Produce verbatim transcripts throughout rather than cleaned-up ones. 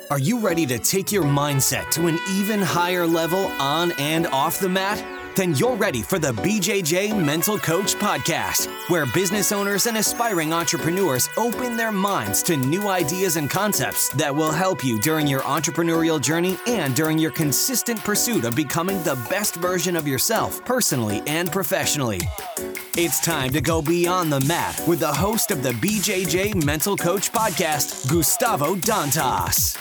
Are you ready to take your mindset to an even higher level on and off the mat? Then you're ready for the B J J Mental Coach Podcast, where business owners and aspiring entrepreneurs open their minds to new ideas and concepts that will help you during your entrepreneurial journey and during your consistent pursuit of becoming the best version of yourself, personally and professionally. It's time to go beyond the mat with the host of the B J J Mental Coach Podcast, Gustavo Dantas.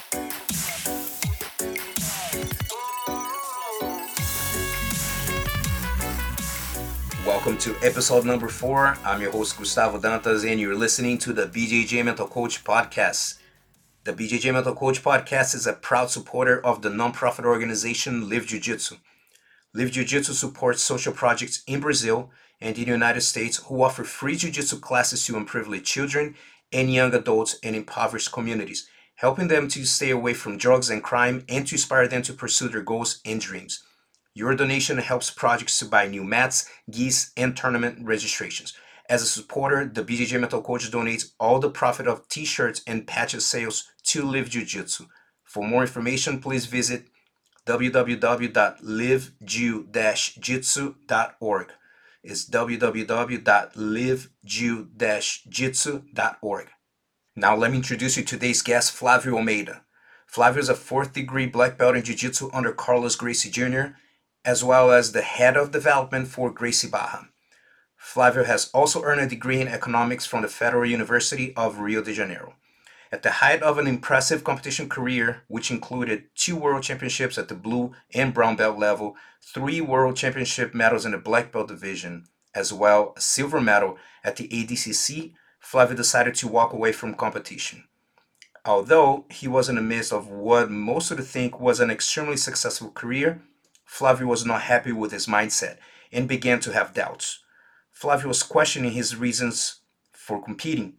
Welcome to episode number four. I'm your host, Gustavo Dantas, and you're listening to the B J J Mental Coach Podcast. The B J J Mental Coach Podcast is a proud supporter of the nonprofit organization Live Jiu-Jitsu. Live Jiu-Jitsu supports social projects in Brazil and in the United States who offer free jiu-jitsu classes to unprivileged children and young adults in impoverished communities, helping them to stay away from drugs and crime and to inspire them to pursue their goals and dreams. Your donation helps projects to buy new mats, gis, and tournament registrations. As a supporter, the B J J Mental Coach donates all the profit of t-shirts and patches sales to Live Jiu-Jitsu. For more information, please visit w w w dot live jiu dash jitsu dot org. It's w w w dot live jiu dash jitsu dot org. Now let me introduce you to today's guest, Flavio Almeida. Flavio is a fourth degree black belt in Jiu-Jitsu under Carlos Gracie Junior, as well as the head of development for Gracie Barra. Flavio has also earned a degree in economics from the Federal University of Rio de Janeiro. At the height of an impressive competition career, which included two world championships at the blue and brown belt level, three world championship medals in the black belt division, as well as a silver medal at the A D C C, Flavio decided to walk away from competition. Although he was in the midst of what most would think was an extremely successful career, Flavio was not happy with his mindset and began to have doubts. Flavio was questioning his reasons for competing.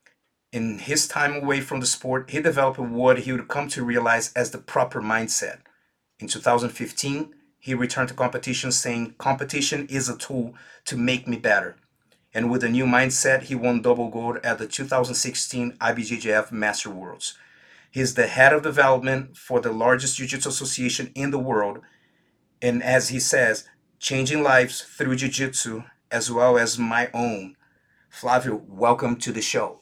In his time away from the sport, he developed what he would come to realize as the proper mindset. In two thousand fifteen, he returned to competition saying, "Competition is a tool to make me better." And with a new mindset, he won double gold at the two thousand sixteen I B J J F Master Worlds. He is the head of development for the largest jiu-jitsu association in the world, and as he says, changing lives through jiu-jitsu as well as my own. Flavio, welcome to the show.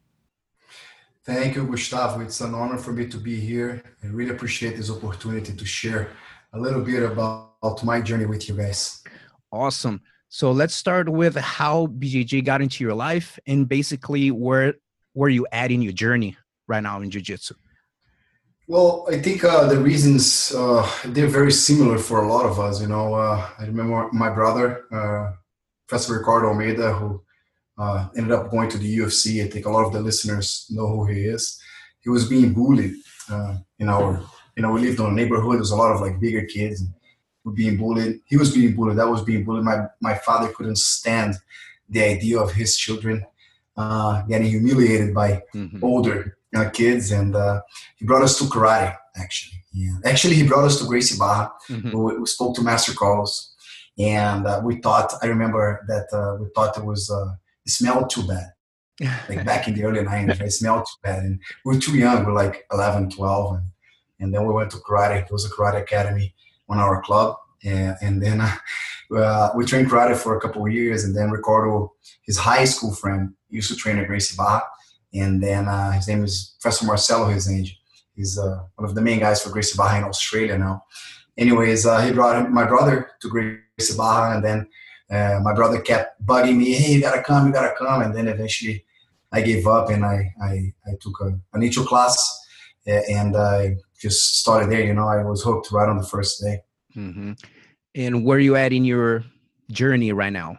Thank you, Gustavo. It's an honor for me to be here. I really appreciate this opportunity to share a little bit about, about my journey with you guys. Awesome. So let's start with how B J J got into your life and basically where where you at in your journey right now in jiu-jitsu. Well, I think uh, the reasons, uh, they're very similar for a lot of us. You know, uh, I remember my brother, uh, Professor Ricardo Almeida, who uh, ended up going to the U F C. I think a lot of the listeners know who he is. He was being bullied uh, in our, you know, we lived in a neighborhood. There was a lot of like bigger kids and were being bullied. He was being bullied. I was being bullied. My, my father couldn't stand the idea of his children uh, getting humiliated by mm-hmm. older Uh, kids, and uh, he brought us to karate. Actually, yeah. Actually, he brought us to Gracie Barra. Mm-hmm. we, we spoke to Master Carlos, and uh, we thought. I remember that uh, we thought it was uh, it smelled too bad. Like back in the early nineties, right? It smelled too bad, and we were too young. We were like eleven, twelve, and, and then we went to karate. It was a karate academy on our club, and, and then uh, uh, we trained karate for a couple of years, and then Ricardo, his high school friend, used to train at Gracie Barra. And then uh, his name is Professor Marcelo Rezende. He's uh, one of the main guys for Gracie Barra in Australia now. Anyways, uh, he brought my brother to Gracie Barra, and then uh, my brother kept bugging me, "Hey, you gotta come, you gotta come." And then eventually I gave up, and I I, I took a, an intro class, and I just started there. You know, I was hooked right on the first day. Mm-hmm. And where are you at in your journey right now?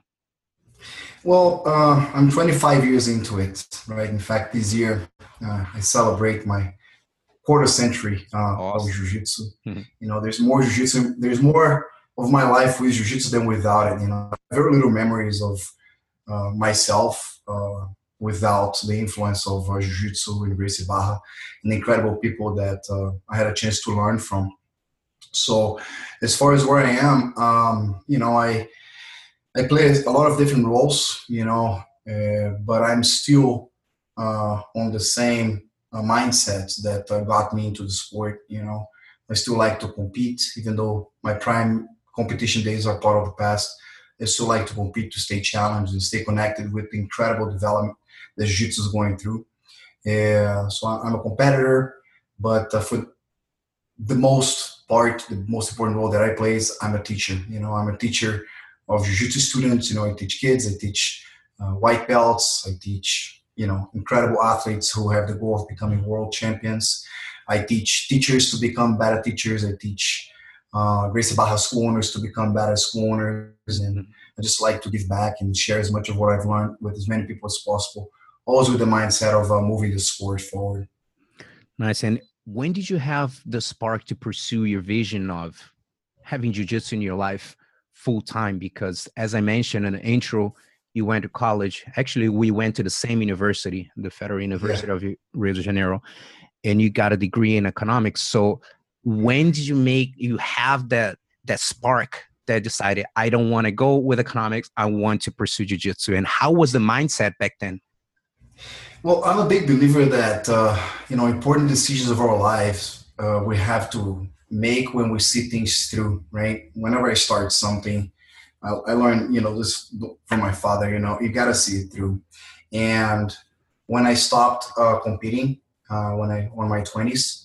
Well, uh, I'm twenty-five years into it, right? In fact, this year uh, I celebrate my quarter century uh, awesome. of jiu-jitsu. Mm-hmm. You know, there's more jiu-jitsu, there's more of my life with jiu-jitsu than without it. You know, very little memories of uh, myself uh, without the influence of uh, jiu-jitsu in Gracie Barra and the incredible people that uh, I had a chance to learn from. So, as far as where I am, um, you know, I. I play a lot of different roles, you know, uh, but I'm still uh, on the same uh, mindsets that uh, got me into the sport. You know, I still like to compete, even though my prime competition days are part of the past. I still like to compete, to stay challenged and stay connected with the incredible development that jiu-jitsu is going through. Uh, so I- I'm a competitor, but uh, for the most part, the most important role that I play is I'm a teacher. You know, I'm a teacher of jiu-jitsu students. You know, I teach kids, I teach uh, white belts, I teach, you know, incredible athletes who have the goal of becoming world champions. I teach teachers to become better teachers. I teach uh, Gracie Barra school owners to become better school owners. And I just like to give back and share as much of what I've learned with as many people as possible, always with the mindset of uh, moving the sport forward. Nice. And when did you have the spark to pursue your vision of having jiu-jitsu in your life full time? Because as I mentioned in the intro, you went to college. Actually, we went to the same university, the Federal University yeah. of Rio de Janeiro, and you got a degree in economics. So when did you make, you have that, that spark that decided, I don't want to go with economics, I want to pursue jiu-jitsu? And how was the mindset back then? Well, I'm a big believer that, uh, you know, important decisions of our lives, uh, we have to make when we see things through, right? Whenever I start something, I, I learned, you know, this from my father, you know, you got to see it through. And when I stopped uh, competing, uh, when I, when my twenties,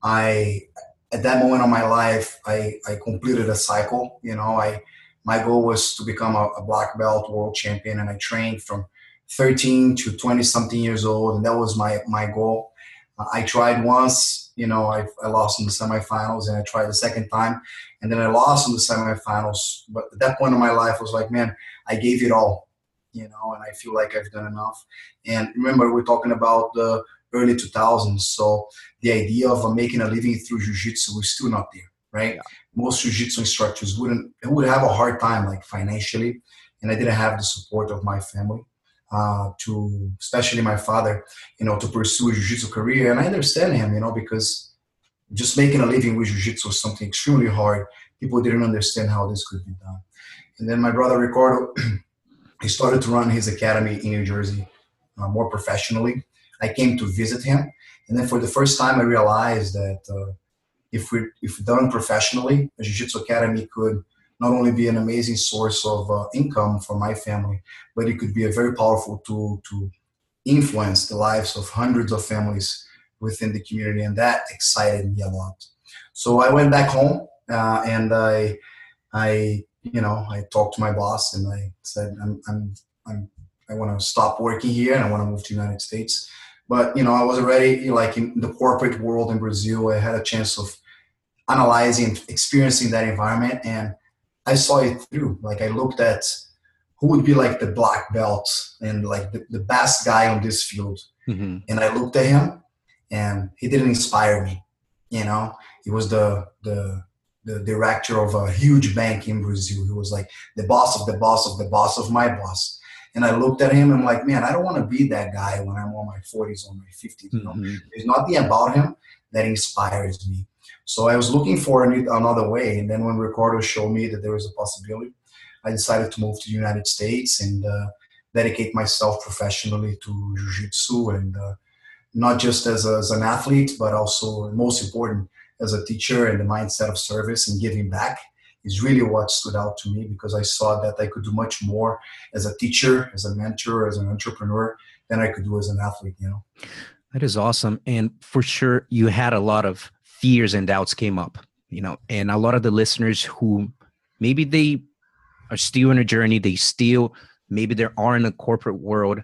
I, at that moment of my life, I, I completed a cycle. You know, I, my goal was to become a, a black belt world champion, and I trained from thirteen to twenty something years old. And that was my, my goal. Uh, I tried once, you know, I, I lost in the semifinals, and I tried the second time, and then I lost in the semifinals. But at that point in my life, I was like, man, I gave it all, you know, and I feel like I've done enough. And remember, we're talking about the early two thousands. So the idea of uh, making a living through jiu-jitsu was still not there, right? Yeah. Most jiu-jitsu instructors wouldn't, would have a hard time, like financially. And I didn't have the support of my family. Uh, to, especially my father, you know, to pursue a jiu-jitsu career. And I understand him, you know, because just making a living with jiu-jitsu was something extremely hard. People didn't understand how this could be done. And then my brother Ricardo, he started to run his academy in New Jersey uh, more professionally. I came to visit him. And then for the first time, I realized that uh, if we if done professionally, a jiu-jitsu academy could not only be an amazing source of uh, income for my family, but it could be a very powerful tool to influence the lives of hundreds of families within the community. And that excited me a lot. So I went back home uh, and I, I, you know, I talked to my boss and I said, I'm, I'm, I'm I want to stop working here and I want to move to the United States. But, you know, I was already like in the corporate world in Brazil. I had a chance of analyzing, experiencing that environment, and I saw it through. Like I looked at who would be like the black belt and like the, the best guy on this field. Mm-hmm. And I looked at him and he didn't inspire me. You know, he was the, the, the director of a huge bank in Brazil. He was like the boss of the boss of the boss of my boss. And I looked at him and I'm like, man, I don't want to be that guy when I'm on my forties or my fifties. You know, mm-hmm. There's nothing about him that inspires me. So I was looking for another way. And then when Ricardo showed me that there was a possibility, I decided to move to the United States and uh, dedicate myself professionally to jiu-jitsu, and uh, not just as, a, as an athlete, but also, most important, as a teacher, and the mindset of service and giving back is really what stood out to me, because I saw that I could do much more as a teacher, as a mentor, as an entrepreneur than I could do as an athlete, you know. That is awesome. And for sure, you had a lot of fears and doubts came up, you know, and a lot of the listeners who maybe they are still in a journey, they still, maybe they are in a corporate world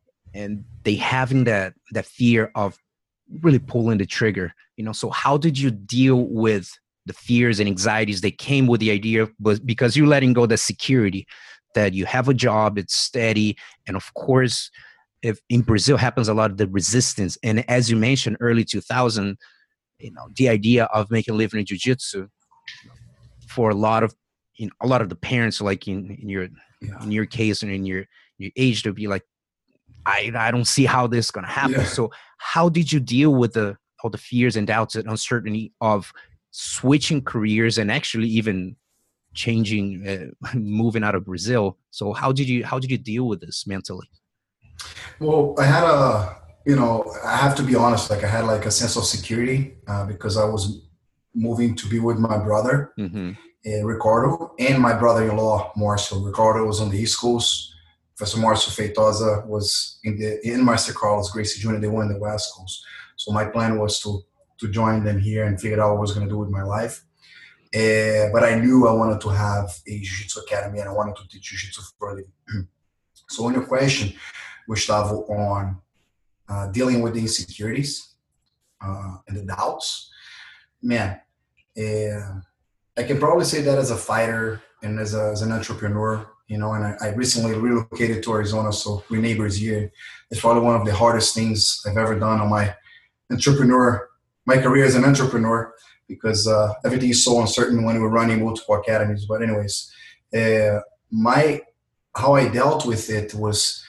and they having that, that fear of really pulling the trigger, you know. So how did you deal with the fears and anxieties that came with the idea, was because you're letting go the security that you have a job, it's steady. And of course, if in Brazil happens a lot of the resistance. And as you mentioned, early two thousand, you know, the idea of making a living in jiu-jitsu for a lot of, you know, a lot of the parents, like in, in your, yeah. in your case and in your, your age, to be like, I, I don't see how this is going to happen. Yeah. So how did you deal with the, all the fears and doubts and uncertainty of switching careers and actually even changing, uh, moving out of Brazil? So how did you, how did you deal with this mentally? Well, I had a, you know, I have to be honest. Like I had like a sense of security uh, because I was moving to be with my brother, Mm-hmm. uh, Ricardo, and my brother-in-law, Marcio. Ricardo was on the East Coast. Professor Marcio Feitosa was in the in Master Carlos, Gracie Junior They were in the West Coast. So my plan was to to join them here and figure out what I was going to do with my life. Uh, but I knew I wanted to have a Jiu-Jitsu academy and I wanted to teach Jiu-Jitsu for a living. So on your question, Gustavo, on uh, dealing with the insecurities uh, and the doubts, man, uh, I can probably say that as a fighter and as, a, as an entrepreneur, you know, and I, I recently relocated to Arizona, so we're neighbors here. It's probably one of the hardest things I've ever done on my entrepreneur, my career as an entrepreneur, because uh, everything is so uncertain when we're running multiple academies. But anyways, uh, my how I dealt with it was,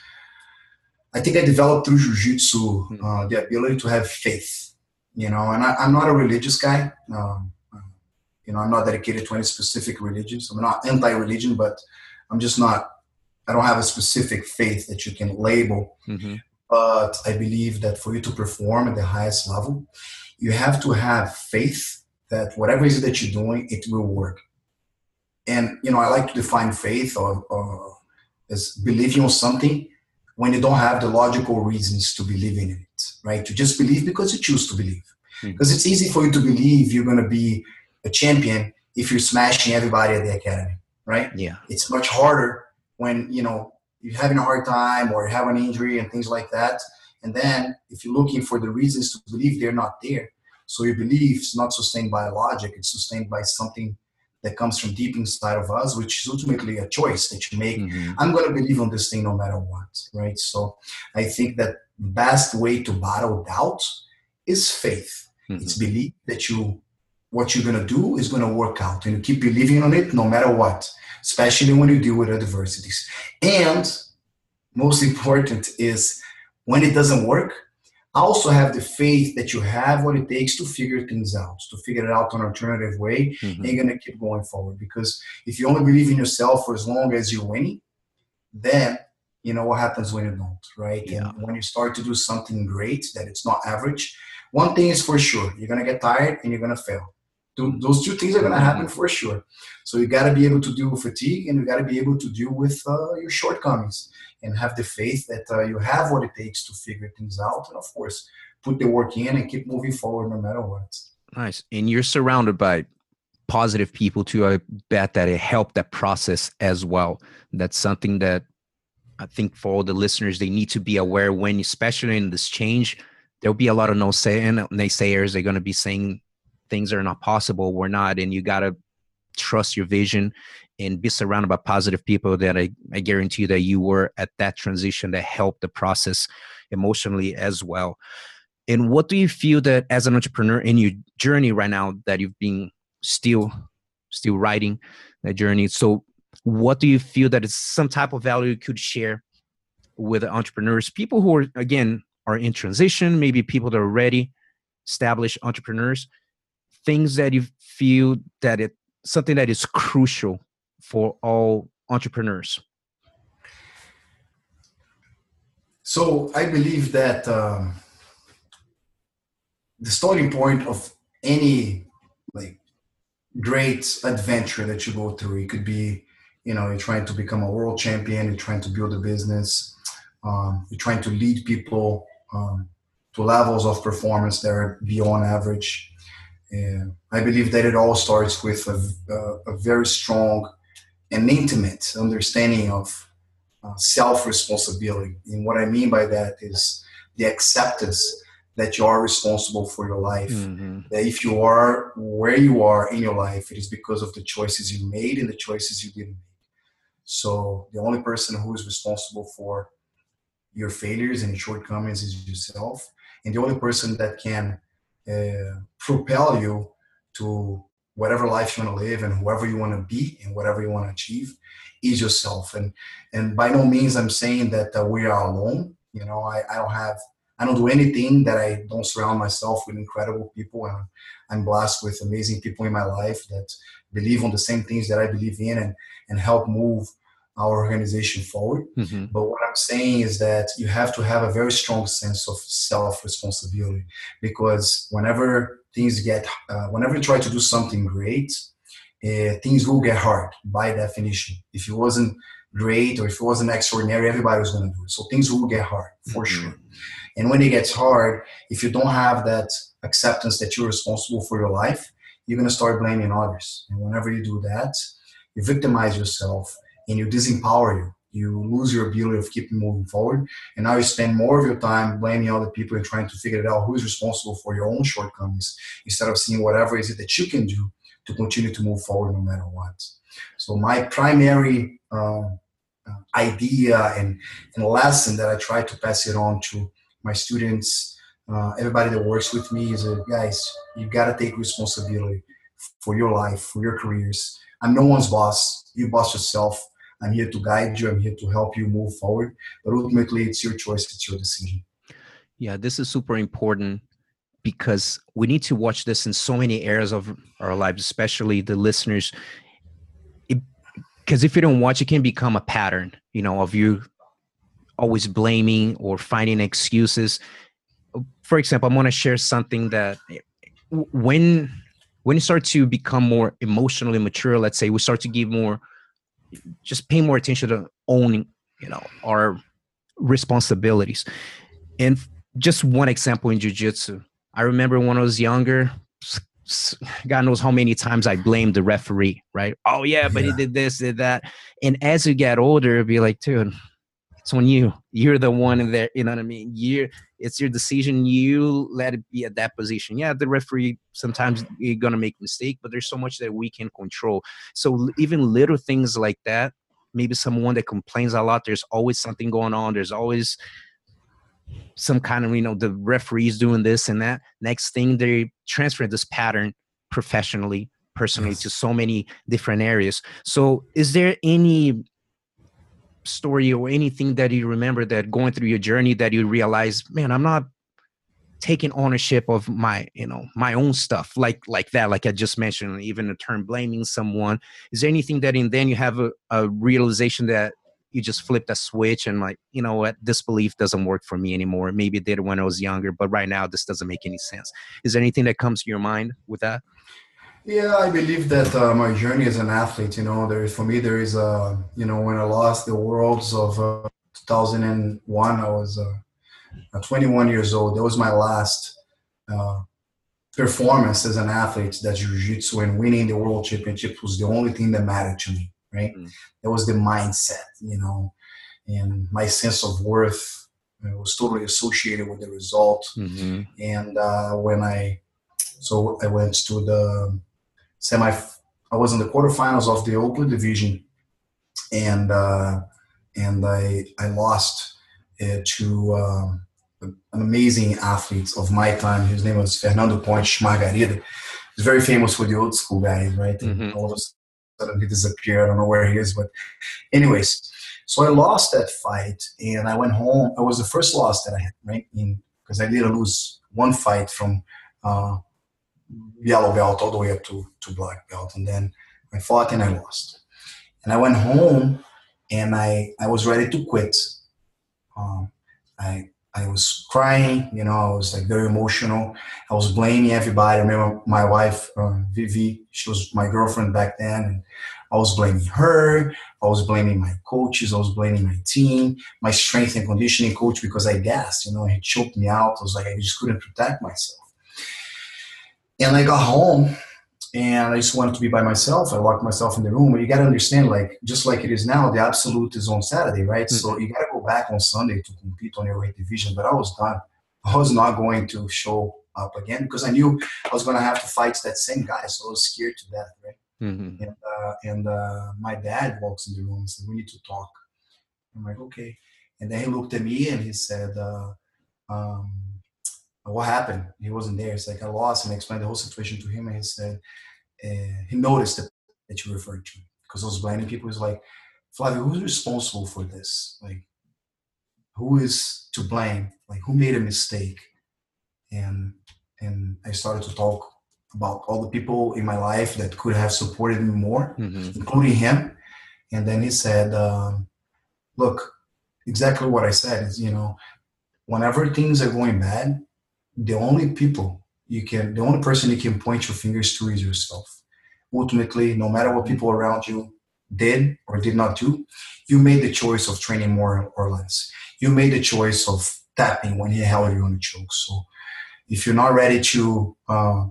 I think I developed through Jiu-Jitsu uh, the ability to have faith, you know, and I, I'm not a religious guy. Um, you know, I'm not dedicated to any specific religions. I'm not anti-religion, but I'm just not, I don't have a specific faith that you can label. Mm-hmm. But I believe that for you to perform at the highest level, you have to have faith that whatever it is that you're doing, it will work. And, you know, I like to define faith or, or as believing on something when you don't have the logical reasons to believe in it, right? You just believe because you choose to believe. Because mm-hmm. it's easy for you to believe you're going to be a champion if you're smashing everybody at the academy, right? Yeah. It's much harder when, you know, you're having a hard time or you have an injury and things like that. And then if you're looking for the reasons to believe, they're not there. So your belief is not sustained by logic. It's sustained by something that comes from deep inside of us, which is ultimately a choice that you make. Mm-hmm. I'm going to believe on this thing no matter what, right? So I think that the best way to battle doubt is faith. Mm-hmm. It's belief that you, what you're going to do is going to work out, and you keep believing on it no matter what, especially when you deal with adversities. And most important is when it doesn't work, also have the faith that you have what it takes to figure things out, to figure it out an alternative way, mm-hmm. and you're going to keep going forward. Because if you only believe in yourself for as long as you're winning, then you know what happens when you don't, right? Yeah. And when you start to do something great that it's not average, one thing is for sure, you're going to get tired and you're going to fail. Those two things are going to happen for sure. So you got to be able to deal with fatigue, and you got to be able to deal with uh, your shortcomings, and have the faith that uh, you have what it takes to figure things out. And of course, put the work in and keep moving forward no matter what. Nice. And you're surrounded by positive people too. I bet that it helped that process as well. That's something that I think for all the listeners, they need to be aware when, especially in this change, there'll be a lot of no say naysayers. They're going to be saying things are not possible. We're not. And you got to trust your vision and be surrounded by positive people that I, I guarantee you that you were at that transition that helped the process emotionally as well. And what do you feel that as an entrepreneur in your journey right now that you've been still, still riding that journey? So what do you feel that is some type of value you could share with entrepreneurs, people who are, again, are in transition, maybe people that are already established entrepreneurs, things that you feel that it, something that is crucial for all entrepreneurs? So I believe that um, the starting point of any like great adventure that you go through, it could be, you know, you're trying to become a world champion, you're trying to build a business, um, you're trying to lead people um, to levels of performance that are beyond average. And I believe that it all starts with a, a, a very strong and intimate understanding of uh, self-responsibility. And what I mean by that is the acceptance that you are responsible for your life. Mm-hmm. That if you are where you are in your life, it is because of the choices you made and the choices you didn't make. So the only person who is responsible for your failures and shortcomings is yourself. And the only person that can uh, propel you to whatever life you want to live and whoever you want to be and whatever you want to achieve is yourself. And and by no means I'm saying that uh, we are alone. You know, I, I don't have, I don't do anything that I don't surround myself with incredible people. And I'm blessed with amazing people in my life that believe on the same things that I believe in and, and help move our organization forward. Mm-hmm. But what I'm saying is that you have to have a very strong sense of self-responsibility, because whenever things get, uh, whenever you try to do something great, uh, things will get hard by definition. If it wasn't great or if it wasn't extraordinary, everybody was going to do it. So things will get hard for Mm-hmm. sure. And when it gets hard, if you don't have that acceptance that you're responsible for your life, you're going to start blaming others. And whenever you do that, you victimize yourself and you disempower you. You lose your ability of keeping moving forward. And now you spend more of your time blaming other people and trying to figure it out who is responsible for your own shortcomings, instead of seeing whatever is it that you can do to continue to move forward no matter what. So my primary uh, idea and, and lesson that I try to pass it on to my students, uh, everybody that works with me, is that, guys, you got to take responsibility for your life, for your careers. I'm no one's boss. You boss yourself. I'm here to guide you. I'm here to help you move forward. But ultimately, it's your choice. It's your decision. Yeah, this is super important, because we need to watch this in so many areas of our lives, especially the listeners. Because if you don't watch, it can become a pattern, you know, of you always blaming or finding excuses. For example, I'm going to share something that when when you start to become more emotionally mature, let's say, we start to give more, just pay more attention to owning, you know, our responsibilities. And just one example in jiu-jitsu, I remember when I was younger, God knows how many times I blamed the referee, right? Oh yeah, but yeah. he did this, did that. And as you get older, it'd be like, dude, it's on you. You're the one in there, you know what I mean? You, it's your decision. You let it be at that position. Yeah, the referee, sometimes you're going to make a mistake, but there's so much that we can control. So even little things like that, maybe someone that complains a lot, there's always something going on. There's always some kind of, you know, the referees doing this and that. Next thing, they transfer this pattern professionally, personally, yes, to so many different areas. So is there any story or anything that you remember that going through your journey that you realize, man, I'm not taking ownership of my, you know, my own stuff, like like that, like I just mentioned, even the term blaming someone. Is there anything that in then you have a, a realization that you just flipped a switch and like, you know what, this belief doesn't work for me anymore? Maybe it did when I was younger, but right now this doesn't make any sense. Is there anything that comes to your mind with that? Yeah, I believe that uh, my journey as an athlete, you know, there is, for me, there is a, you know, when I lost the Worlds of uh, two thousand one, I was uh, twenty-one years old. That was my last uh, performance as an athlete. That jiu-jitsu, and winning the world championship was the only thing that mattered to me, right? Mm. That was the mindset, you know, and my sense of worth, it was totally associated with the result. Mm-hmm. And uh, when I, so I went to the semi, I was in the quarterfinals of the Open Division, and uh, and I I lost uh, to uh, an amazing athlete of my time. His name was Fernando Pontes Margarida. He's very famous for the old school guys, right? Mm-hmm. And all of a sudden he disappeared. I don't know where he is, but anyways, so I lost that fight, and I went home. It was the first loss that I had, right? Because I didn't lose one fight from Uh, yellow belt all the way up to, to black belt. And then I fought and I lost. And I went home and I, I was ready to quit. Um, I I was crying, you know, I was like very emotional. I was blaming everybody. I remember my wife, uh, Vivi, she was my girlfriend back then. And I was blaming her. I was blaming my coaches. I was blaming my team, my strength and conditioning coach, because I gassed, you know, he choked me out. I was like, I just couldn't protect myself. And I got home and I just wanted to be by myself. I locked myself in the room. But you got to understand, like, just like it is now, the absolute is on Saturday, right? Mm-hmm. So you got to go back on Sunday to compete on your weight division. But I was done. I was not going to show up again because I knew I was going to have to fight that same guy. So I was scared to death, right? Mm-hmm. And, uh, and uh, my dad walks in the room and said, we need to talk. I'm like, okay. And then he looked at me and he said, uh, um, what happened? He wasn't there. It's like I lost, and I explained the whole situation to him. And he said, uh, he noticed that, that you referred to, because I was blaming people. He's like, Flavio, who's responsible for this? Like, who is to blame? Like, who made a mistake? And and I started to talk about all the people in my life that could have supported me more, mm-hmm. including him. And then he said, um, look, exactly what I said is, you know, whenever things are going bad, the only people you can, the only person you can point your fingers to is yourself. Ultimately, no matter what people around you did or did not do, you made the choice of training more or less. You made the choice of tapping when he held you on the choke. So if you're not ready to uh,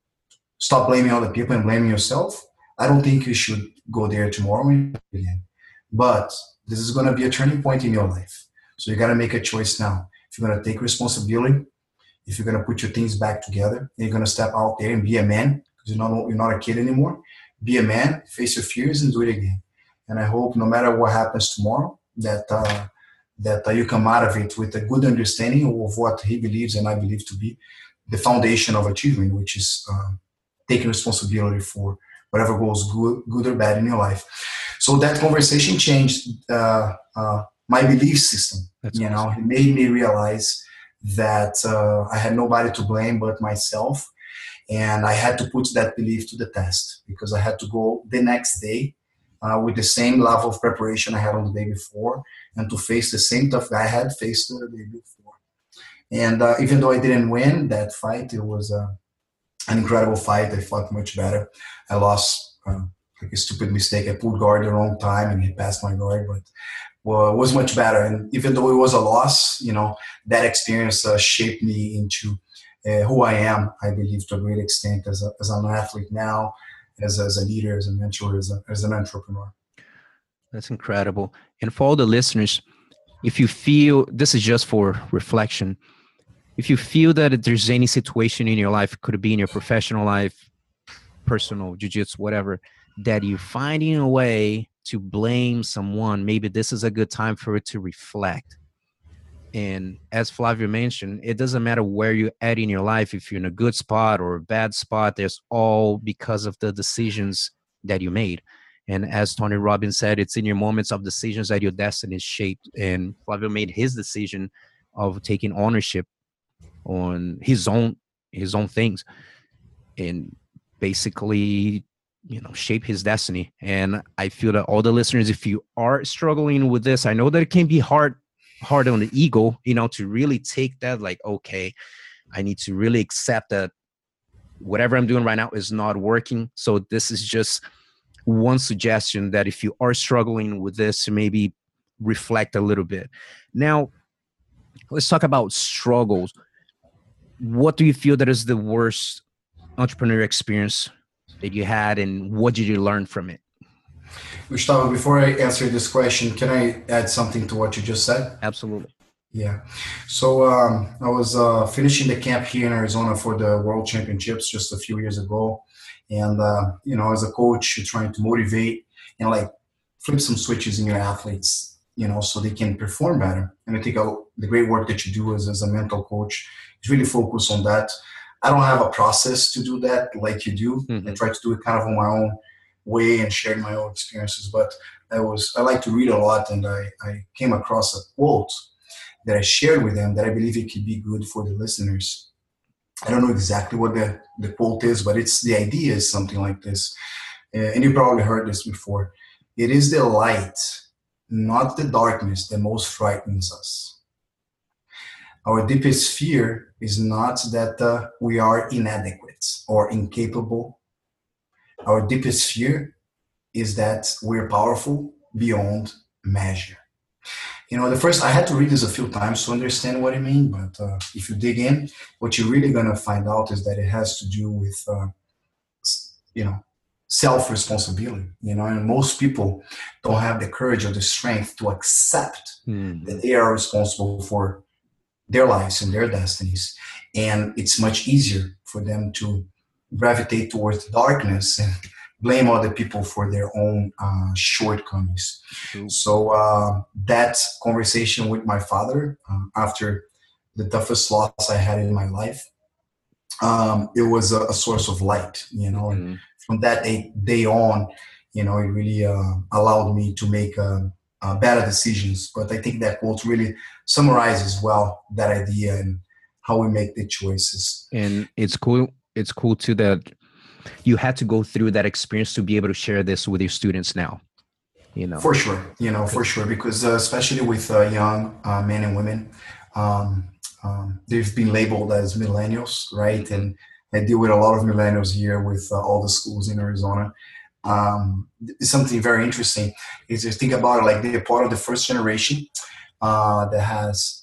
stop blaming other people and blaming yourself, I don't think you should go there tomorrow again. But this is going to be a turning point in your life. So you got to make a choice now. If you're going to take responsibility, if you're going to put your things back together, and you're going to step out there and be a man, because you're not, you're not a kid anymore, be a man, face your fears, and do it again. And I hope no matter what happens tomorrow, that uh, that uh, you come out of it with a good understanding of what he believes and I believe to be the foundation of achievement, which is uh, taking responsibility for whatever goes good, good or bad in your life. So that conversation changed uh, uh, my belief system. That's you awesome. know, it made me realize that uh, I had nobody to blame but myself. And I had to put that belief to the test because I had to go the next day uh, with the same level of preparation I had on the day before and to face the same tough guy I had faced the day before. And uh, even though I didn't win that fight, it was uh, an incredible fight. I fought much better. I lost uh, like a stupid mistake. I pulled guard the wrong time and he passed my guard, but well, it was much better. And even though it was a loss, you know, that experience uh, shaped me into Uh, who I am, I believe, to a great extent as, a, as an athlete now, as, as a leader, as a mentor, as, a, as an entrepreneur. That's incredible. And for all the listeners, if you feel, this is just for reflection, if you feel that there's any situation in your life, it could be in your professional life, personal, jiu-jitsu, whatever, that you're finding a way to blame someone, maybe this is a good time for it to reflect. And as Flavio mentioned, it doesn't matter where you're at in your life. If you're in a good spot or a bad spot, there's all because of the decisions that you made. And as Tony Robbins said, it's in your moments of decisions that your destiny is shaped. And Flavio made his decision of taking ownership on his own, his own things and basically, you know, shape his destiny. And I feel that all the listeners, if you are struggling with this, I know that it can be hard hard on the ego, you know, to really take that like, okay, I need to really accept that whatever I'm doing right now is not working. So this is just one suggestion that if you are struggling with this, maybe reflect a little bit. Now, let's talk about struggles. What do you feel that is the worst entrepreneur experience that you had and what did you learn from it? Gustavo, before I answer this question, can I add something to what you just said? Absolutely. Yeah. So um, I was uh, finishing the camp here in Arizona for the World Championships just a few years ago. And, uh, you know, as a coach, you're trying to motivate and like flip some switches in your athletes, you know, so they can perform better. And I think uh, the great work that you do as, as a mental coach is really focus on that. I don't have a process to do that like you do. Mm-hmm. I try to do it kind of on my own way and sharing my own experiences, but I was I like to read a lot, and I, I came across a quote that I shared with them that I believe it could be good for the listeners. I don't know exactly what the, the quote is, but it's the idea is something like this, uh, and you probably heard this before. It is the light, not the darkness, that most frightens us. Our deepest fear is not that uh, we are inadequate or incapable. Our deepest fear is that we're powerful beyond measure. You know, the first, I had to read this a few times to understand what I mean, but uh, if you dig in, what you're really going to find out is that it has to do with, uh, you know, self-responsibility, you know, and most people don't have the courage or the strength to accept mm. that they are responsible for their lives and their destinies. And it's much easier for them to gravitate towards darkness and blame other people for their own uh, shortcomings. Mm. So uh, that conversation with my father um, after the toughest loss I had in my life, um, it was a, a source of light, you know, mm. and from that day, day on, you know, it really uh, allowed me to make uh, uh, better decisions. But I think that quote really summarizes well that idea and how we make the choices. And it's cool. It's cool too that you had to go through that experience to be able to share this with your students now. you know. For sure, you know, for sure, because uh, especially with uh, young uh, men and women, um, um, they've been labeled as millennials, right? And I deal with a lot of millennials here with uh, all the schools in Arizona. Um, it's something very interesting is to think about it, like they're part of the first generation uh, that has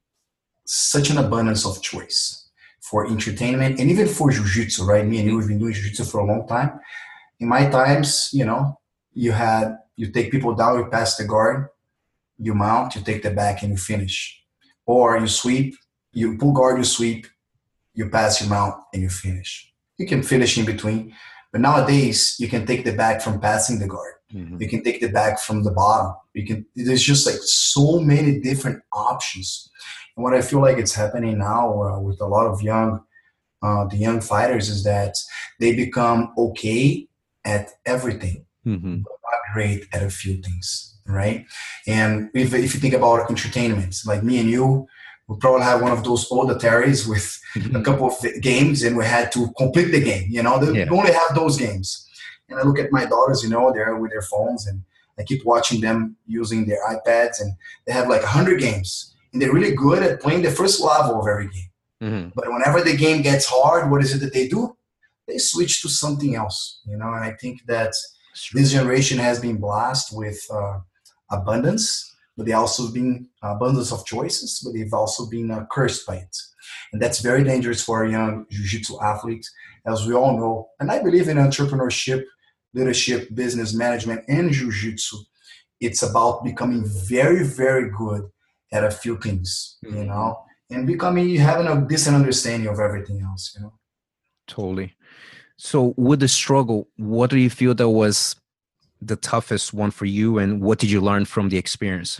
such an abundance of choice for entertainment and even for jiu-jitsu, right? Me and you have been doing jiu-jitsu for a long time. In my times, you know, you had, you take people down, you pass the guard, you mount, you take the back and you finish. Or you sweep, you pull guard, you sweep, you pass your mount and you finish. You can finish in between. But nowadays, you can take the back from passing the guard. Mm-hmm. You can take the back from the bottom. You can, there's just like so many different options. And what I feel like it's happening now uh, with a lot of young, uh, the young fighters is that they become okay at everything, mm-hmm. but not great at a few things, right? And if, if you think about entertainment, like me and you, we probably have one of those old Ataris with mm-hmm. a couple of games and we had to complete the game, you know, they yeah. only have those games. And I look at my daughters, you know, they're with their phones and I keep watching them using their iPads and they have like a hundred games. And they're really good at playing the first level of every game. Mm-hmm. But whenever the game gets hard, what is it that they do? They switch to something else, you know. And I think that this generation has been blessed with uh, abundance, but they also been abundance of choices, but they've also been uh, cursed by it. And that's very dangerous for a young jiu-jitsu athlete, as we all know. And I believe in entrepreneurship, leadership, business management, and jiu-jitsu. It's about becoming very, very good at a few things, you know, and becoming, having a decent understanding of everything else, you know. Totally. So with the struggle, what do you feel that was the toughest one for you and what did you learn from the experience?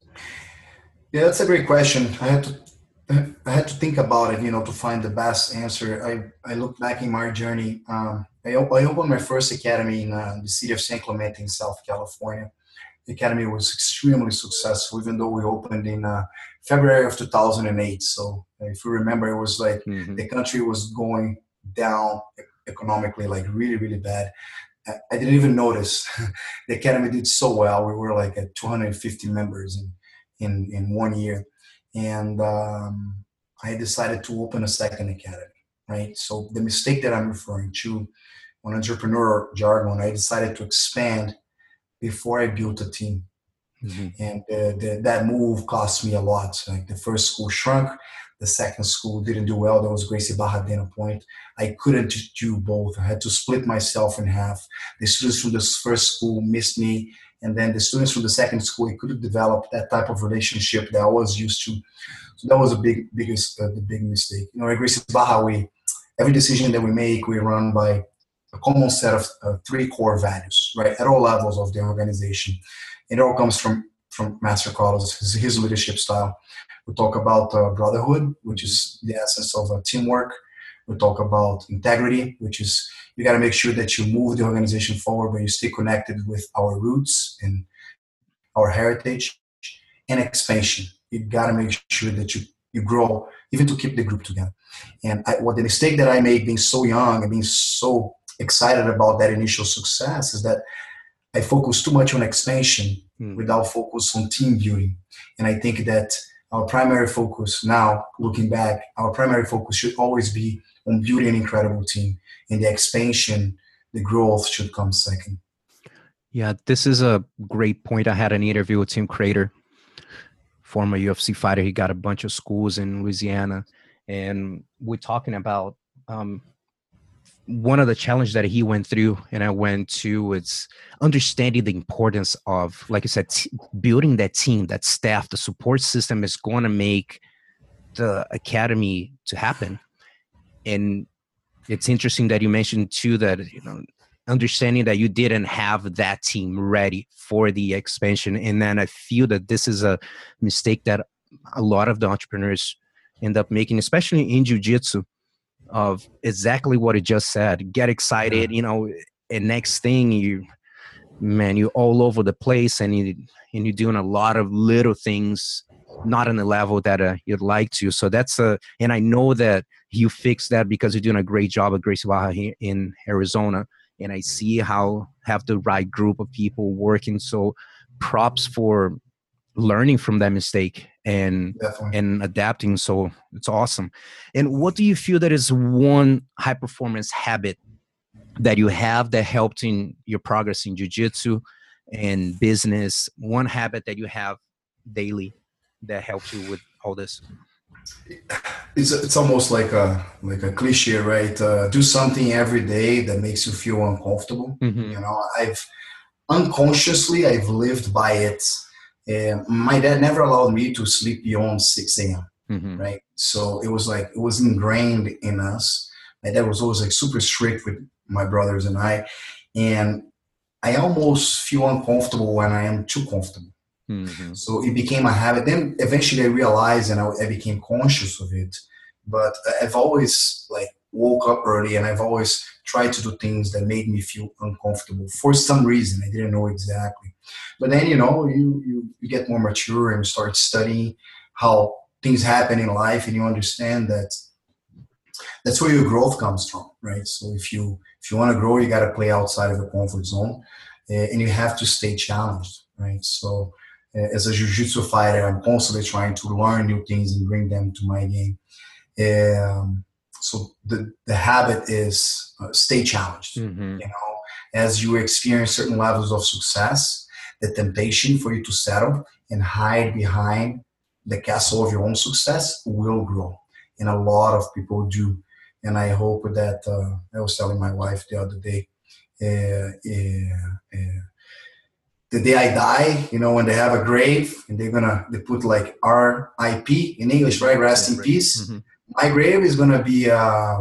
Yeah, that's a great question. I had to, I had to think about it, you know, to find the best answer. I, I look back in my journey. Um, I, I opened my first academy in uh, the city of San Clemente in South California. The academy was extremely successful, even though we opened in uh, February of two thousand eight. So if you remember, it was like mm-hmm. the country was going down economically, like really, really bad. I, I didn't even notice. The academy did so well. We were like at two hundred fifty members in, in, in one year. And um, I decided to open a second academy, right? So the mistake that I'm referring to on entrepreneur jargon, I decided to expand before I built a team. Mm-hmm. And uh, the, that move cost me a lot. Like the first school shrunk, the second school didn't do well. That was Gracie Barra Dana Point. I couldn't do both. I had to split myself in half. The students from the first school missed me. And then the students from the second school, I couldn't develop that type of relationship that I was used to. So that was a big, biggest, uh, the big mistake. You know, at Gracie Barra, we, every decision that we make, we run by a common set of uh, three core values, right, at all levels of the organization. It all comes from, from Master Carlos, his, his leadership style. We talk about uh, brotherhood, which is the essence of uh, teamwork. We talk about integrity, which is you got to make sure that you move the organization forward, but you stay connected with our roots and our heritage. And expansion. You got to make sure that you, you grow, even to keep the group together. And I, what the mistake that I made being so young and being so excited about that initial success is that I focused too much on expansion mm. without focus on team building. And I think that our primary focus now, looking back, our primary focus should always be on building an incredible team. And the expansion, the growth should come second. Yeah, this is a great point. I had an interview with Tim Crater, former U F C fighter. He got a bunch of schools in Louisiana. And we're talking about um, one of the challenges that he went through and I went to, it's understanding the importance of, like I said, t- building that team, that staff, the support system is going to make the academy to happen. And it's interesting that you mentioned too, that, you know, understanding that you didn't have that team ready for the expansion. And then I feel that this is a mistake that a lot of the entrepreneurs end up making, especially in jiu-jitsu, of exactly what it just said. Get excited, you know, and next thing you, man, you're all over the place and, you, and you're doing a lot of little things, not on the level that uh, you'd like to. So that's a, and I know that you fixed that because you're doing a great job at Gracie Barra here in Arizona. and I see how have the right group of people working. So props for learning from that mistake and Definitely. and adapting. So it's awesome. And what do you feel that is one high performance habit that you have that helped in your progress in jiu-jitsu and business? One habit that you have daily that helps you with all this? It's it's almost like a like a cliche, right? Uh, do something every day that makes you feel uncomfortable. Mm-hmm. You know, I've unconsciously I've lived by it. And my dad never allowed me to sleep beyond six a.m. Mm-hmm. Right? So it was like it was ingrained in us. My dad was always like super strict with my brothers and I, and I almost feel uncomfortable when I am too comfortable. Mm-hmm. So it became a habit. Then eventually I realized and I, I became conscious of it. But I've always like woke up early and I've always tried to do things that made me feel uncomfortable for some reason. I didn't know exactly. But then, you know, you, you, you get more mature and you start studying how things happen in life and you understand that that's where your growth comes from, right? So if you if you want to grow, you got to play outside of the comfort zone uh, and you have to stay challenged, right? So uh, as a jiu-jitsu fighter, I'm constantly trying to learn new things and bring them to my game. Um, so the, the habit is uh, stay challenged, Mm-hmm. you know, as you experience certain levels of success, the temptation for you to settle and hide behind the castle of your own success will grow. And a lot of people do. And I hope that, uh, I was telling my wife the other day, uh, uh, uh, the day I die, you know, when they have a grave and they're gonna, they put like R I P in English, right? Rest Yeah, in right. peace. Mm-hmm. My grave is gonna be uh,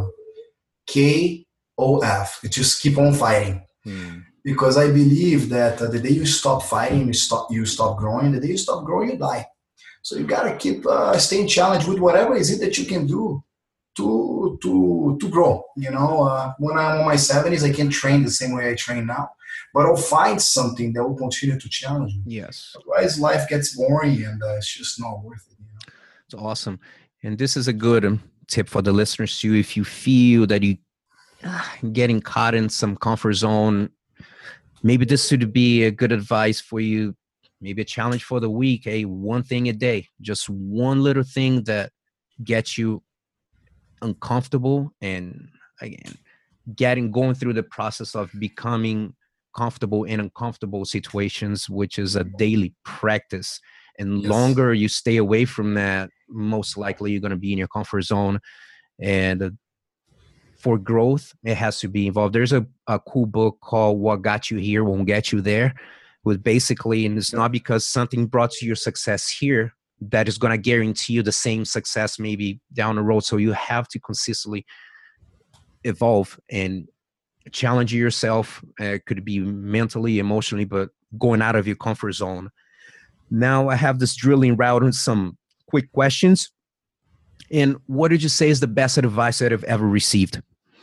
K O F. It just keep on fighting. Mm. Because I believe that uh, the day you stop fighting, you stop, you stop growing. The day you stop growing, you die. So you gotta keep uh, staying challenged with whatever is it that you can do to to to grow. You know, uh, when I'm in my seventies, I can't train the same way I train now, but I'll find something that will continue to challenge me. Yes. Otherwise, life gets boring and uh, it's just not worth it. You know? It's awesome. And this is a good um, tip for the listeners too. If you feel that you uh, getting caught in some comfort zone, maybe this should be a good advice for you. Maybe a challenge for the week. Hey, one thing a day, just one little thing that gets you uncomfortable and again, getting going through the process of becoming comfortable in uncomfortable situations, which is a daily practice. And Yes. longer you stay away from that, most likely you're going to be in your comfort zone. And uh, for growth, it has to be involved. There's a, a cool book called What Got You Here Won't Get You There, with basically, and it's not because something brought you your success here that is going to guarantee you the same success maybe down the road. So you have to consistently evolve and challenge yourself. Uh, it could be mentally, emotionally, but going out of your comfort zone. Now I have this drilling route and some quick questions. And what did you say is the best advice that I've ever received?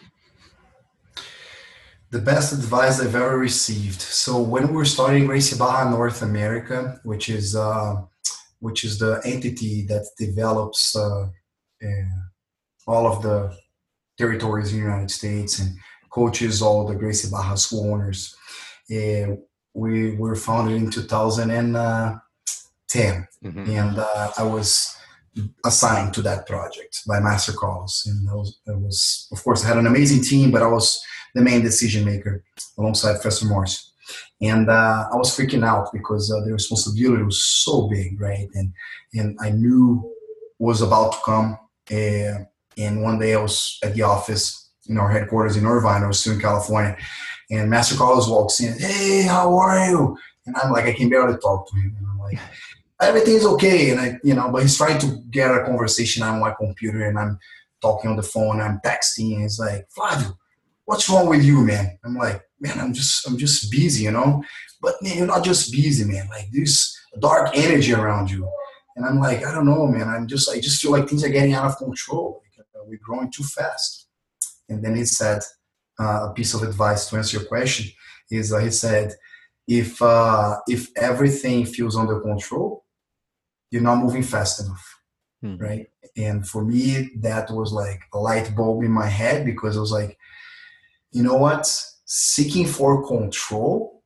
The best advice I've ever received. So when we were starting Gracie Barra North America, which is uh, which is the entity that develops uh, uh, all of the territories in the United States and coaches all the Gracie Barra school owners, uh, we were founded in two thousand ten, mm-hmm. and uh, I was assigned to that project by Master Carlos, and I was, I was, of course, I had an amazing team, but I was the main decision maker alongside Professor Morse. And uh, I was freaking out because uh, the responsibility was so big, right? And and I knew what was about to come. Uh, and one day I was at the office in our headquarters in Irvine, I was still in California, and Master Carlos walks in, "Hey, how are you?" And I'm like, I can barely talk to him. And I'm like, everything's okay. And I, you know, but he's trying to get a conversation on my computer, and I'm talking on the phone, I'm texting, and he's like, "Flavio, what's wrong with you, man?" I'm like, man, I'm just, I'm just busy, you know. But man, you're not just busy, man. Like there's dark energy around you. And I'm like, I don't know, man. I'm just, I just feel like things are getting out of control. Like, uh, we're growing too fast. And then he said, uh, a piece of advice to answer your question is, uh, he said, if uh, if everything feels under control, you're not moving fast enough, mm-hmm. right? And for me, that was like a light bulb in my head, because I was like, you know what? seeking for control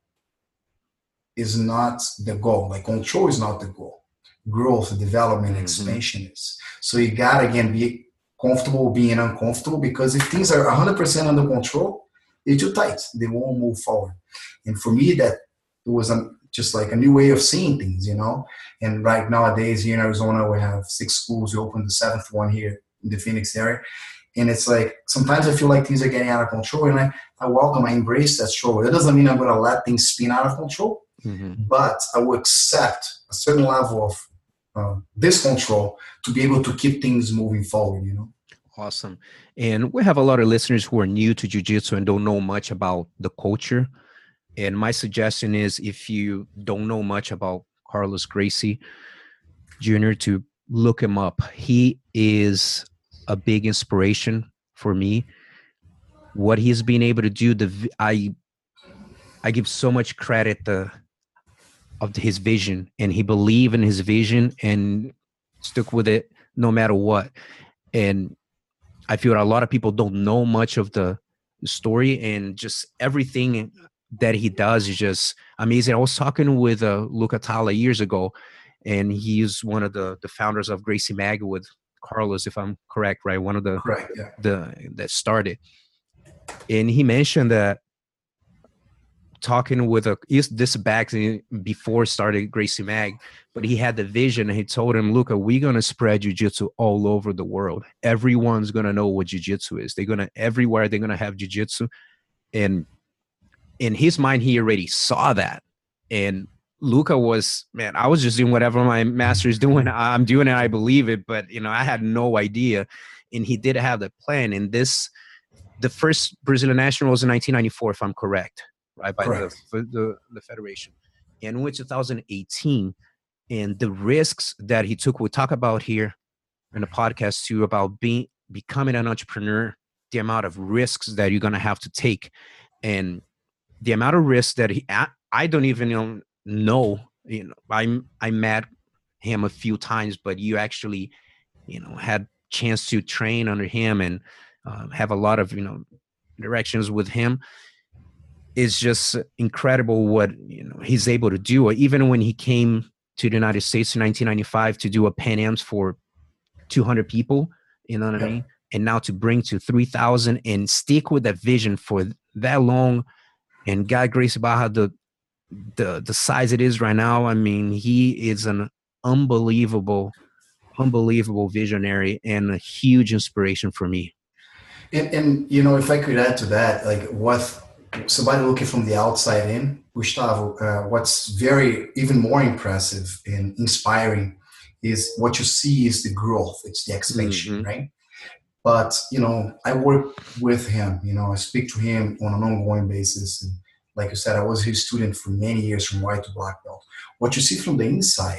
is not the goal. Like control is not the goal. Growth, development, mm-hmm. expansion is. So you gotta again be comfortable being uncomfortable, because if things are one hundred percent under control, they're too tight. They won't move forward. And for me, that it was a, just like a new way of seeing things, you know. And right nowadays here in Arizona, we have six schools. We opened the seventh one here in the Phoenix area. And it's like, sometimes I feel like things are getting out of control, and I, I welcome, I embrace that struggle. That doesn't mean I'm going to let things spin out of control, mm-hmm. but I will accept a certain level of uh, discontrol to be able to keep things moving forward, you know? Awesome. And we have a lot of listeners who are new to jiu-jitsu and don't know much about the culture. And my suggestion is, if you don't know much about Carlos Gracie Junior, to look him up. He is a big inspiration for me. What he's been able to do, the I I give so much credit the of his vision, and he believed in his vision and stuck with it no matter what. And I feel a lot of people don't know much of the story, and just everything that he does is just amazing. I was talking with uh, Luca Talla years ago, and he's one of the, the founders of Gracie Mag with Carlos, if I'm correct, right? One of the, correct, yeah. the that started. And he mentioned that talking with a, this back before started Gracie Mag, but he had the vision, and he told him, Luca, we're going to spread jiu-jitsu all over the world. Everyone's going to know what jiu-jitsu is. They're going to, everywhere they're going to have jiu-jitsu. And in his mind, he already saw that. And Luca was, man, I was just doing whatever my master is doing. I'm doing it. I believe it. But, you know, I had no idea. And he did have the plan. And this, the first Brazilian national was in nineteen ninety-four, if I'm correct, right? By the, the, the federation. And in two thousand eighteen, and the risks that he took, we'll talk about here in the podcast too, about being, becoming an entrepreneur, the amount of risks that you're going to have to take. And the amount of risks that he, I, I don't even you know, know, you know, I I met him a few times, but you actually, you know, had chance to train under him and uh, have a lot of, you know, interactions with him. It's just incredible what, you know, he's able to do. Even when he came to the United States in nineteen ninety-five to do a Pan Ams for two hundred people, you know what yeah. I mean? And now to bring to three thousand and stick with that vision for that long. And God Gracie Barra, the, the the size it is right now, I mean, he is an unbelievable, unbelievable visionary and a huge inspiration for me. And, and you know, if I could add to that, like what somebody looking from the outside in, Gustavo, uh, what's very, even more impressive and inspiring is what you see is the growth. It's the expansion, mm-hmm. right? But, you know, I work with him, you know, I speak to him on an ongoing basis. And like you said, I was his student for many years from white to black belt. What you see from the inside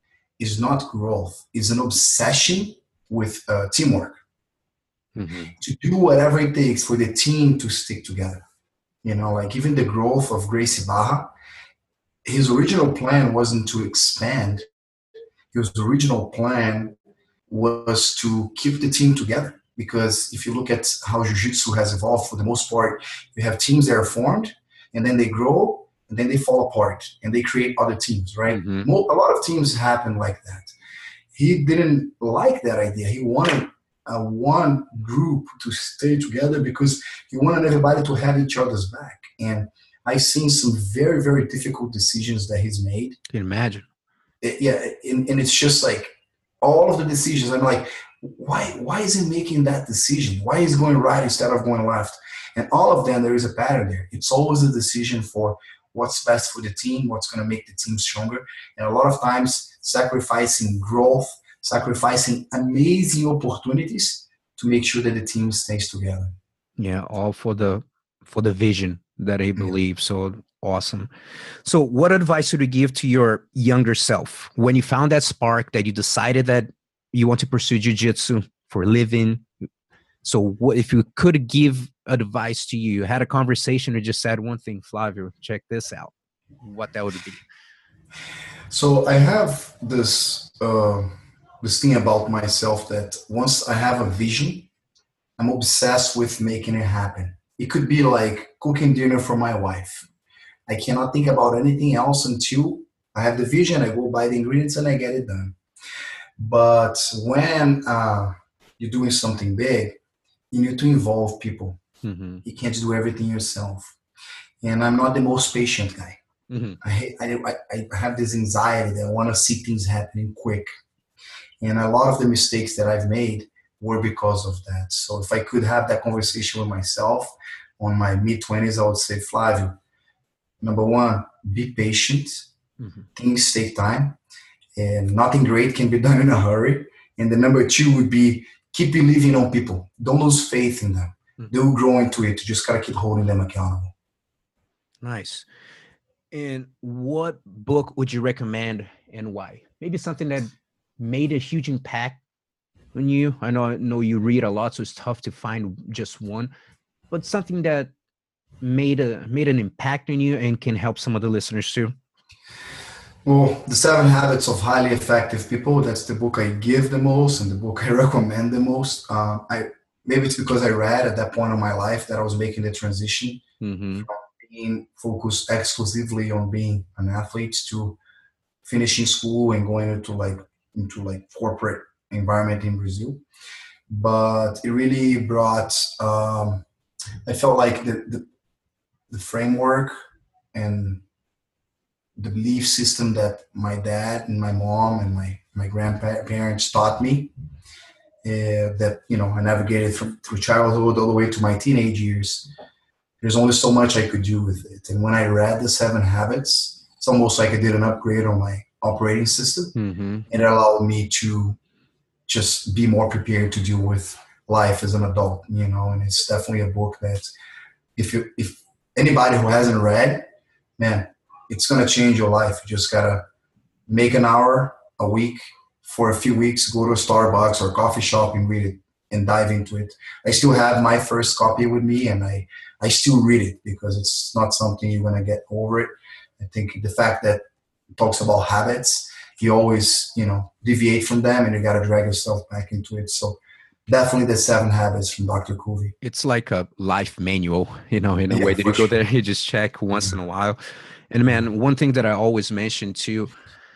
is not growth, it's an obsession with uh, teamwork. Mm-hmm. To do whatever it takes for the team to stick together. You know, like even the growth of Gracie Barra, his original plan wasn't to expand. His original plan was to keep the team together. Because if you look at how jiu-jitsu has evolved, for the most part, you have teams that are formed, and then they grow, and then they fall apart, and they create other teams, right? Mm-hmm. A lot of teams happen like that. He didn't like that idea. He wanted a one group to stay together because he wanted everybody to have each other's back. And I've seen some very, very difficult decisions that he's made. You can imagine. It, yeah, and, and it's just like all of the decisions, I'm like, why why is he making that decision? Why is he going right instead of going left? And all of them, there is a pattern there. It's always a decision for what's best for the team, what's going to make the team stronger. And a lot of times sacrificing growth, sacrificing amazing opportunities to make sure that the team stays together. Yeah, all for the for the vision that he believes. So awesome. So what advice would you give to your younger self when you found that spark, that you decided that you want to pursue jiu-jitsu for a living? So what, if you could give advice to you, you had a conversation or just said one thing, Flavio, check this out, what that would be? So I have this, uh, this thing about myself that once I have a vision, I'm obsessed with making it happen. it could be like cooking dinner for my wife. I cannot think about anything else until I have the vision, I go buy the ingredients and I get it done. But when uh, you're doing something big, you need to involve people. Mm-hmm. You can't do everything yourself. And I'm not the most patient guy. Mm-hmm. I, hate, I, I I have this anxiety that I want to see things happening quick. And a lot of the mistakes that I've made were because of that. So if I could have that conversation with myself on my mid-twenties, I would say, Flavio, number one, be patient. Mm-hmm. Things take time. And nothing great can be done in a hurry. And the number two would be keep believing on people. Don't lose faith in them. Mm-hmm. They'll grow into it. You just got to keep holding them accountable. Nice. And what book would you recommend and why? Maybe something that made a huge impact on you. I know, I know you read a lot, so it's tough to find just one, but something that made a made an impact on you and can help some of the listeners too. Well, The Seven Habits of Highly Effective People, that's the book I give the most and the book I recommend the most. Uh, I maybe it's because I read at that point in my life that I was making the transition Mm-hmm. from being focused exclusively on being an athlete to finishing school and going into like into like corporate environment in Brazil. But it really brought, um, I felt like the, the, the framework and the belief system that my dad and my mom and my, my grandparents taught me, uh, that, you know, I navigated from, through childhood all the way to my teenage years. There's only so much I could do with it. And when I read The Seven Habits, it's almost like I did an upgrade on my operating system. Mm-hmm. And it allowed me to just be more prepared to deal with life as an adult, you know. And it's definitely a book that if you, if anybody who hasn't read, man, it's going to change your life. You just got to make an hour a week for a few weeks, go to a Starbucks or a coffee shop and read it and dive into it. I still have my first copy with me, and I, I still read it because it's not something you're going to get over it. I think the fact that it talks about habits, you always, you know, deviate from them and you got to drag yourself back into it. So definitely The Seven Habits from Doctor Covey. It's like a life manual, you know, in a Yeah, way that for you go sure. there, you just check once in a while. And man, one thing that I always mention too,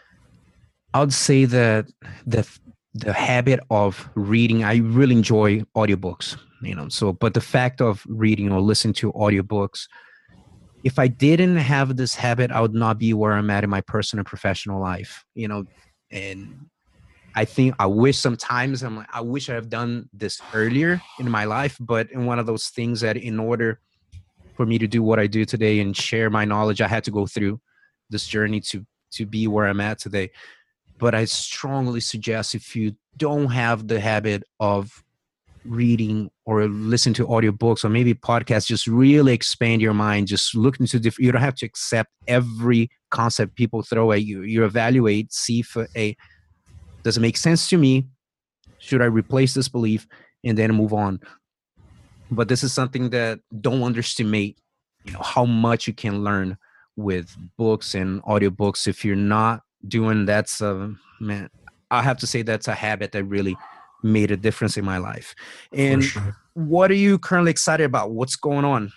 I would say that the the habit of reading, I really enjoy audiobooks, you know, so, but the fact of reading or listening to audiobooks, if I didn't have this habit, I would not be where I'm at in my personal and professional life, you know. And I think I wish sometimes I'm like, I wish I have done this earlier in my life, but in one of those things that in order for me to do what I do today and share my knowledge, I had to go through this journey to, to be where I'm at today. But I strongly suggest if you don't have the habit of reading or listen to audiobooks or maybe podcasts, just really expand your mind. Just look into different, you don't have to accept every concept people throw at you. You evaluate, see if a, does it make sense to me? Should I replace this belief and then move on? But this is something that don't underestimate, you know, how much you can learn with books and audiobooks. If you're not doing that's a man, I have to say that's a habit that really made a difference in my life. And sure. What are you currently excited about? What's going on?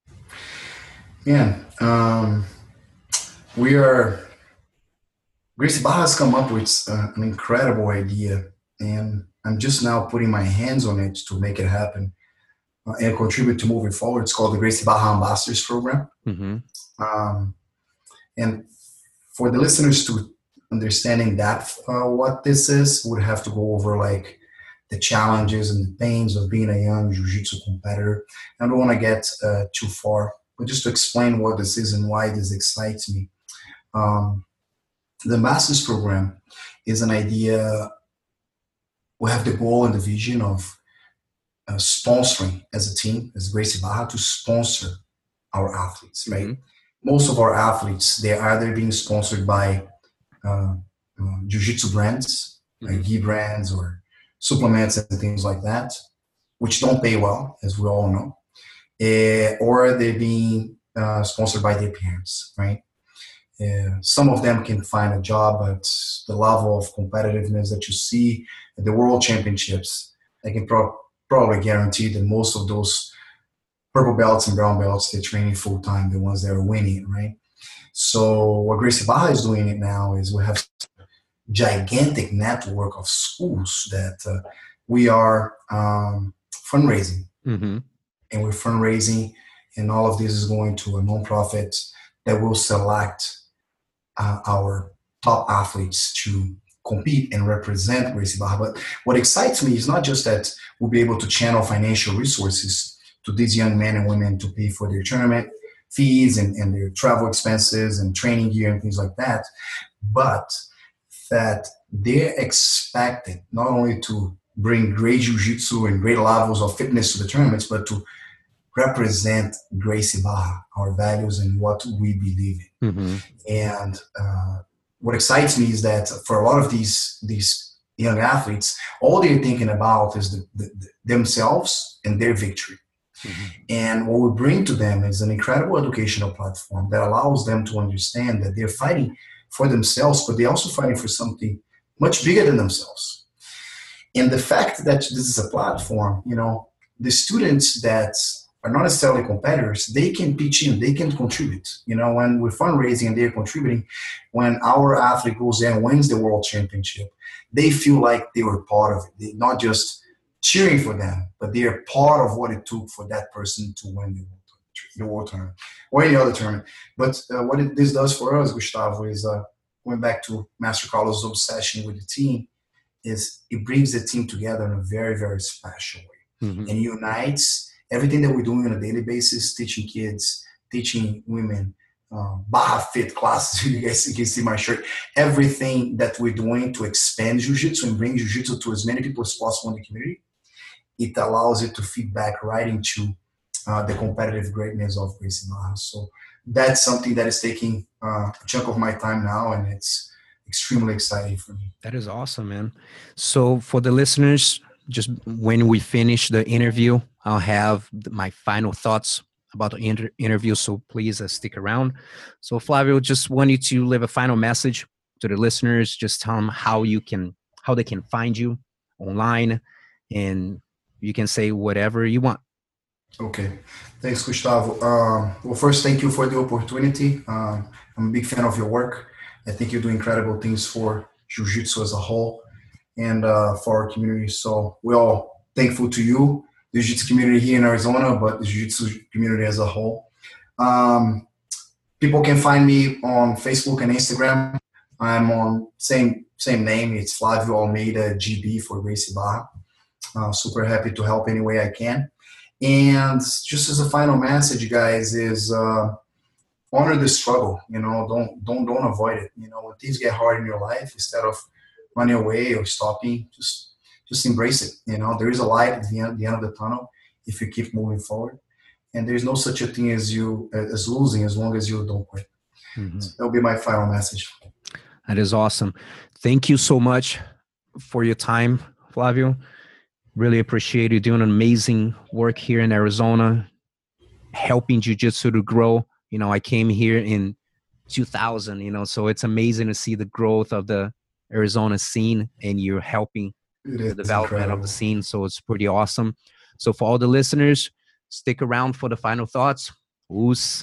Yeah, um, we are, Gracie Barra has come up with uh, an incredible idea, and I'm just now putting my hands on it to make it happen uh, and contribute to moving forward. It's called the Gracie Barra Ambassadors Program. Mm-hmm. Um, and for the listeners to understanding that uh, what this is, would have to go over like the challenges and the pains of being a young jiu-jitsu competitor. I don't want to get uh, too far, but just to explain what this is and why this excites me. Um, the Masters Program is an idea. We have the goal and the vision of uh, sponsoring as a team, as Gracie Barra, to sponsor our athletes, right? Mm-hmm. Most of our athletes, they're either being sponsored by uh, uh, jiu-jitsu brands, mm-hmm. like gi brands or supplements and things like that, which don't pay well, as we all know, uh, or they're being uh, sponsored by their parents, right? Uh, some of them can find a job, but the level of competitiveness that you see at the World Championships, I can pro- probably guarantee that most of those purple belts and brown belts, they're training full time, the ones that are winning, right? So what Gracie Barra is doing it now is we have a gigantic network of schools that uh, we are um, fundraising. Mm-hmm. And we're fundraising, and all of this is going to a nonprofit that will select uh, our top athletes to compete and represent Gracie Barra. But what excites me is not just that we'll be able to channel financial resources to these young men and women to pay for their tournament fees and, and their travel expenses and training gear and things like that, but that they're expected not only to bring great jiu-jitsu and great levels of fitness to the tournaments, but to represent Gracie Barra, our values and what we believe in. Mm-hmm. And uh, what excites me is that for a lot of these these young athletes, all they're thinking about is the, the, the, themselves and their victory. Mm-hmm. And what we bring to them is an incredible educational platform that allows them to understand that they're fighting for themselves, but they're also fighting for something much bigger than themselves. And the fact that this is a platform, you know, the students that are not necessarily competitors, they can pitch in, they can contribute. You know, when we're fundraising and they're contributing, when our athlete goes there and wins the world championship, they feel like they were part of it. They're not just cheering for them, but they are part of what it took for that person to win the world, the world tournament or any other tournament. But uh, what it, this does for us, Gustavo, is uh, going back to Master Carlos' obsession with the team, is it brings the team together in a very, very special way. Mm-hmm. And unites everything that we're doing on a daily basis, teaching kids, teaching women, uh, Barra Fit classes. You guys you can see my shirt. Everything that we're doing to expand jiu-jitsu and bring jiu-jitsu to as many people as possible in the community, it allows it to feed back right into uh, the competitive greatness of Gracie Barra. So that's something that is taking uh, a chunk of my time now, and it's extremely exciting for me. That is awesome, man. So for the listeners, just when we finish the interview, I'll have my final thoughts about the inter- interview. So please uh, stick around. So Flavio, just want you to leave a final message to the listeners. Just tell them how you can, how they can find you online, and you can say whatever you want. Okay. Thanks, Gustavo. Um, well, first, thank you for the opportunity. Um, I'm a big fan of your work. I think you do incredible things for Jiu-Jitsu as a whole and uh, for our community. So we're all thankful to you, the Jiu-Jitsu community here in Arizona, but the Jiu-Jitsu community as a whole. Um, people can find me on Facebook and Instagram. I'm on same same name. It's Flavio Almeida G B for Gracie Barra. Uh, super happy to help any way I can. And just as a final message, guys, is uh, honor the struggle. You know, don't don't don't avoid it. You know, when things get hard in your life, instead of running away or stopping, just just embrace it. You know, there is a light at the end, the end of the tunnel if you keep moving forward. And there's no such a thing as you as losing as long as you don't quit. Mm-hmm. So that'll be my final message. That is awesome. Thank you so much for your time, Flavio. Really appreciate you doing amazing work here in Arizona, helping jiu-jitsu to grow. You know, I came here in two thousand, you know, so it's amazing to see the growth of the Arizona scene, and you're helping the development incredible. Of the scene. So it's pretty awesome. So for all the listeners, stick around for the final thoughts. Oos.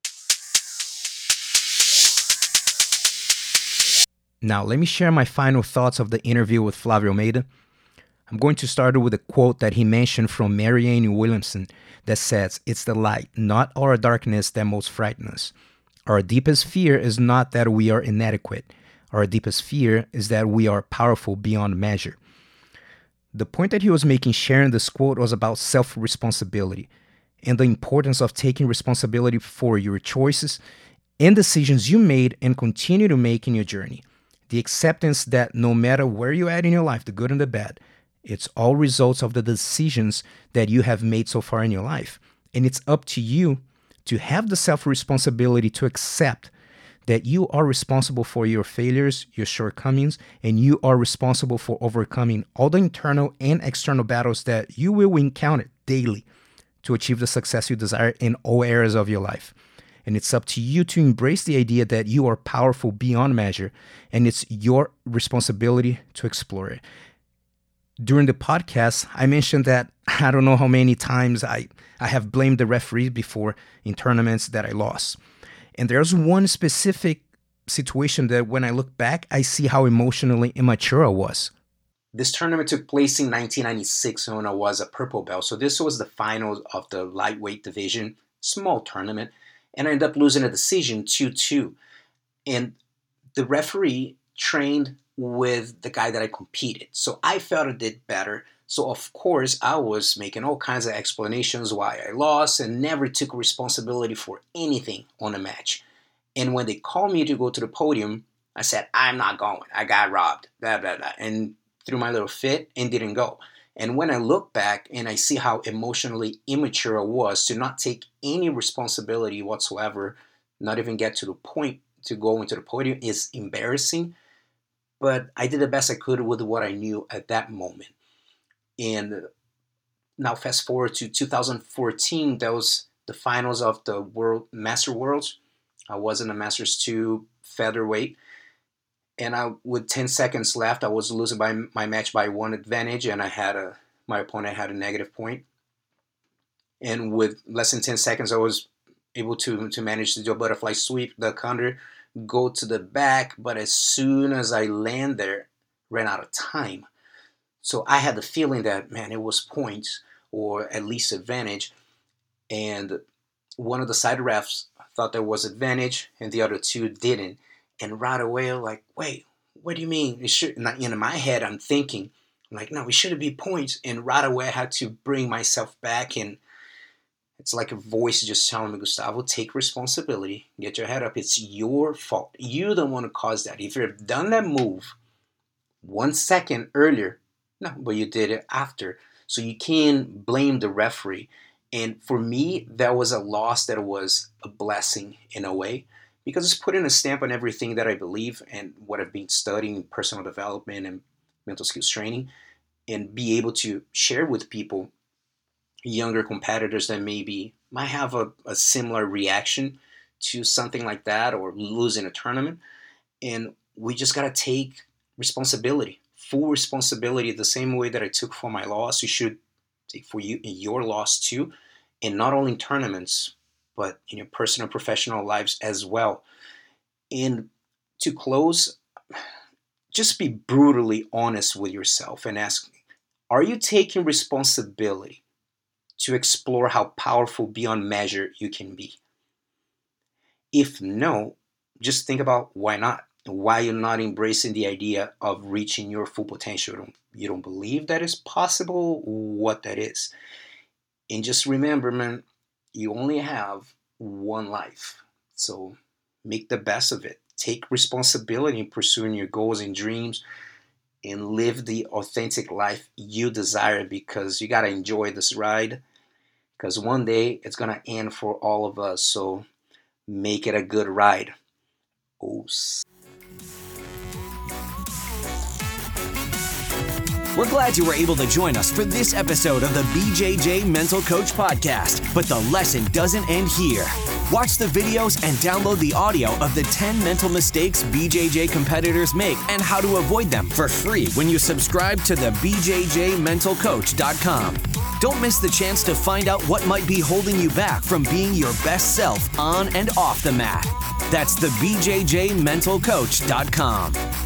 Now, let me share my final thoughts of the interview with Flavio Almeida. I'm going to start with a quote that he mentioned from Marianne Williamson that says, "It's the light, not our darkness, that most frightens us. Our deepest fear is not that we are inadequate. Our deepest fear is that we are powerful beyond measure." The point that he was making sharing this quote was about self-responsibility and the importance of taking responsibility for your choices and decisions you made and continue to make in your journey. The acceptance that no matter where you're at in your life, the good and the bad, it's all results of the decisions that you have made so far in your life. And it's up to you to have the self-responsibility to accept that you are responsible for your failures, your shortcomings, and you are responsible for overcoming all the internal and external battles that you will encounter daily to achieve the success you desire in all areas of your life. And it's up to you to embrace the idea that you are powerful beyond measure, and it's your responsibility to explore it. during the podcast, I mentioned that I don't know how many times I, I have blamed the referee before in tournaments that I lost. And there's one specific situation that when I look back, I see how emotionally immature I was. This tournament took place in nineteen ninety-six when I was a purple belt. So this was the finals of the lightweight division, small tournament. And I ended up losing a decision two two. And the referee trained with the guy that I competed. So I felt I did better. So of course I was making all kinds of explanations why I lost and never took responsibility for anything on a match. And when they called me to go to the podium, I said, I'm not going. I got robbed. Blah, blah, blah. And threw my little fit and didn't go. And when I look back and I see how emotionally immature I was to not take any responsibility whatsoever, not even get to the point to go into the podium, is embarrassing. But I did the best I could with what I knew at that moment. And now fast forward to two thousand fourteen, that was the finals of the World Master Worlds. I was in the Masters two featherweight. And I, with ten seconds left, I was losing by my match by one advantage, and I had a my opponent had a negative point. And with less than ten seconds, I was able to to manage to do a butterfly sweep, duck under, go to the back. But as soon as I land there, ran out of time. So I had the feeling that, man, it was points or at least advantage. And one of the side refs thought there was advantage, and the other two didn't. And right away, I'm like, wait, what do you mean? It should, not, in my head, I'm thinking, I'm like, no, it shouldn't be points. And right away, I had to bring myself back. And it's like a voice just telling me, Gustavo, take responsibility. Get your head up. It's your fault. You don't want to cause that. If you've done that move one second earlier, no, but you did it after. So you can't blame the referee. And for me, that was a loss that was a blessing in a way, because it's putting a stamp on everything that I believe and what I've been studying, personal development and mental skills training, and be able to share with people, younger competitors that maybe might have a, a similar reaction to something like that or losing a tournament. And we just got to take responsibility, full responsibility, the same way that I took for my loss. You should take for you in your loss too, and not only in tournaments, but in your personal, professional lives as well. And to close, just be brutally honest with yourself and ask, are you taking responsibility to explore how powerful beyond measure you can be? If no, just think about why not. Why you're not embracing the idea of reaching your full potential. You don't, you don't believe that is possible, what that is. And just remember, man, you only have one life. So make the best of it. Take responsibility in pursuing your goals and dreams and live the authentic life you desire, because you got to enjoy this ride, because one day it's going to end for all of us. So make it a good ride. Os. We're glad you were able to join us for this episode of the B J J Mental Coach Podcast, but the lesson doesn't end here. Watch the videos and download the audio of the ten mental mistakes B J J competitors make and how to avoid them for free when you subscribe to the B J J mental coach dot com. Don't miss the chance to find out what might be holding you back from being your best self on and off the mat. That's the B J J mental coach dot com.